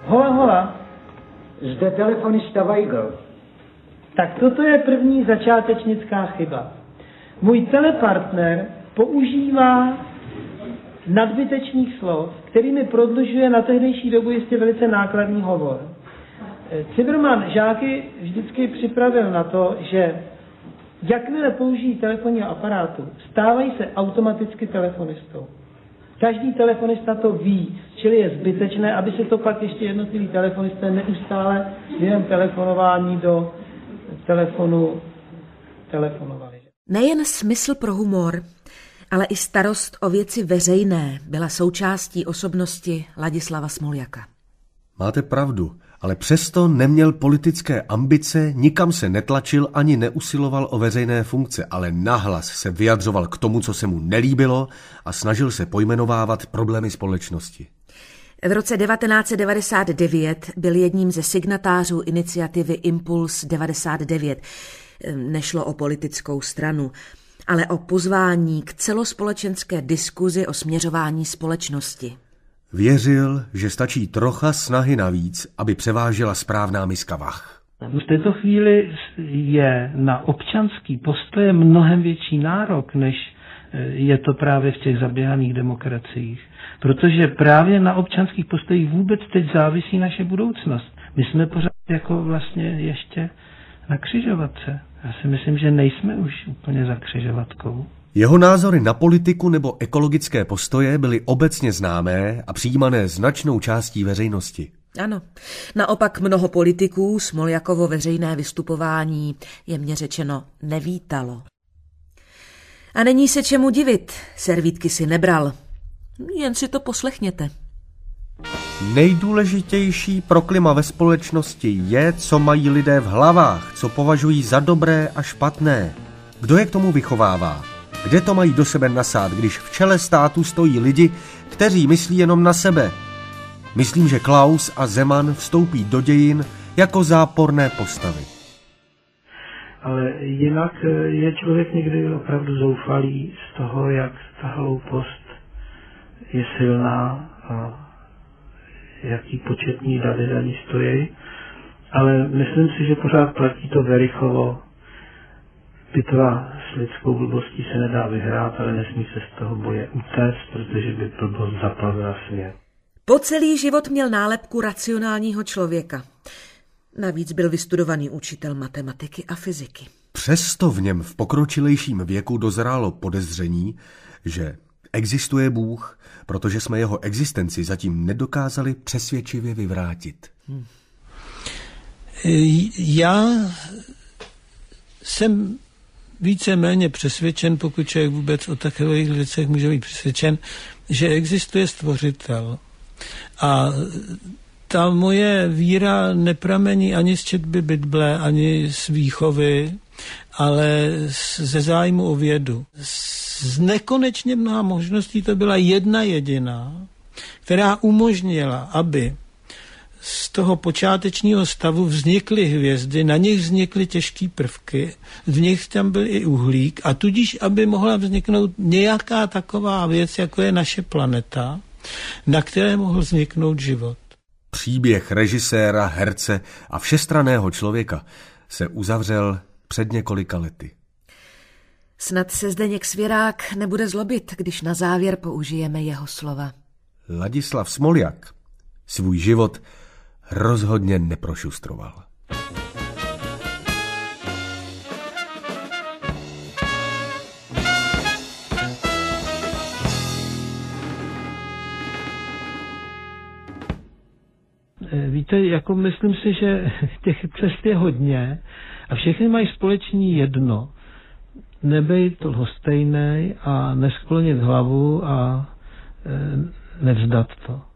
Hola, hola. Zde telefonista Weigl. Tak toto je první začátečnická chyba. Můj telepartner používá nadbytečných slov, kterými prodlužuje na tehdejší dobu jistě velice nákladný hovor. Cyberman žáky vždycky připravil na to, že jakmile použijí telefonního aparátu, stávají se automaticky telefonistou. Každý telefonista to ví, čili je zbytečné, aby se to pak ještě jednotliví telefonisté neustále během telefonování do telefonu telefonovali. Nejen smysl pro humor, ale i starost o věci veřejné byla součástí osobnosti Ladislava Smoljaka. Máte pravdu, ale přesto neměl politické ambice, nikam se netlačil ani neusiloval o veřejné funkce, ale nahlas se vyjadřoval k tomu, co se mu nelíbilo a snažil se pojmenovávat problémy společnosti. V roce 1999 byl jedním ze signatářů iniciativy Impuls 99. Nešlo o politickou stranu, ale o pozvání k celospolečenské diskuzi o směřování společnosti. Věřil, že stačí trocha snahy navíc, aby převážela správná miska vah. V této chvíli je na občanský postoj mnohem větší nárok, než je to právě v těch zaběhaných demokraciích. Protože právě na občanských postojích vůbec teď závisí naše budoucnost. My jsme pořád jako vlastně ještě na křižovatce. Já si myslím, že nejsme už úplně za křižovatkou. Jeho názory na politiku nebo ekologické postoje byly obecně známé a přijímané značnou částí veřejnosti. Ano, naopak mnoho politiků Smoljakovo veřejné vystupování jemně řečeno nevítalo. A není se čemu divit, servítky si nebral. Jen si to poslechněte. Nejdůležitější pro klima ve společnosti je, co mají lidé v hlavách, co považují za dobré a špatné. Kdo je k tomu vychovává? Kde to mají do sebe nasát, když v čele státu stojí lidi, kteří myslí jenom na sebe? Myslím, že Klaus a Zeman vstoupí do dějin jako záporné postavy. Ale jinak je člověk někdy opravdu zoufalý z toho, jak ta hloupost je silná a jaký početní dady za ní stojí. Ale myslím si, že pořád platí to Verichovo. Bitva s lidskou blbostí se nedá vyhrát, ale nesmí se z toho boje utéct, protože by blbost zaplavila svět. Po celý život měl nálepku racionálního člověka. Navíc byl vystudovaný učitel matematiky a fyziky. Přesto v něm v pokročilejším věku dozrálo podezření, že existuje Bůh, protože jsme jeho existenci zatím nedokázali přesvědčivě vyvrátit. Já jsem víceméně přesvědčen, pokud člověk vůbec o takových věcech může být přesvědčen, že existuje stvořitel. A ta moje víra nepramení ani z četby Bible, ani z výchovy, ale ze zájmu o vědu. Z nekonečně mnoha možností to byla jedna jediná, která umožnila, aby z toho počátečního stavu vznikly hvězdy, na nich vznikly těžké prvky, v nich tam byl i uhlík a tudíž, aby mohla vzniknout nějaká taková věc, jako je naše planeta, na které mohl vzniknout život. Příběh režiséra, herce a všestranného člověka se uzavřel před několika lety. Snad se Zdeněk Svěrák nebude zlobit, když na závěr použijeme jeho slova. Ladislav Smoljak svůj život rozhodně neprošustroval. Víte, jako myslím si, že těch cest je hodně a všechny mají společný jedno. Nebejt lhostejnej a nesklonit hlavu a nevzdat to.